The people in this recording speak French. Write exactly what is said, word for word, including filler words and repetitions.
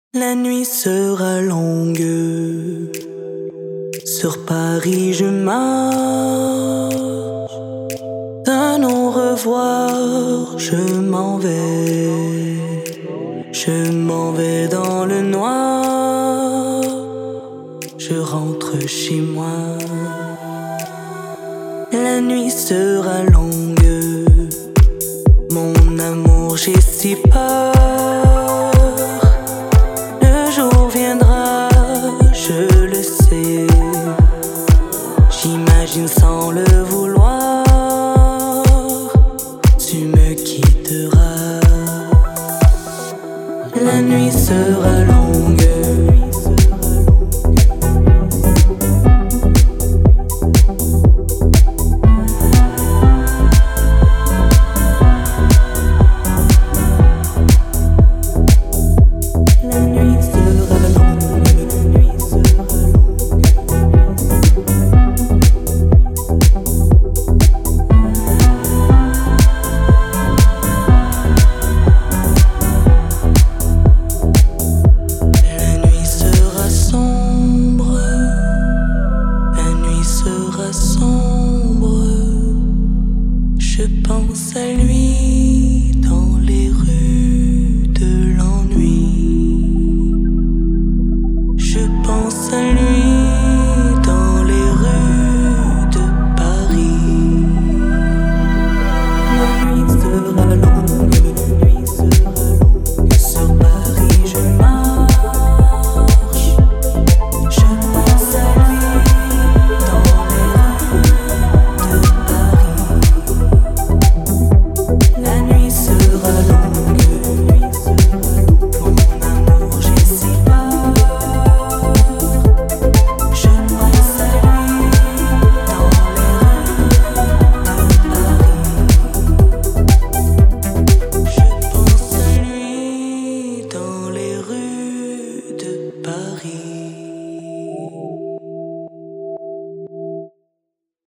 La nuit sera longue, sur Paris je marche. D'un au revoir, je m'en vais. Je m'en vais dans le noir. Je rentre chez moi. La nuit sera longue, mon amour, j'ai si peur. Le jour viendra, je le sais. J'imagine sans le vouloir, tu me quitteras. La nuit sera longue,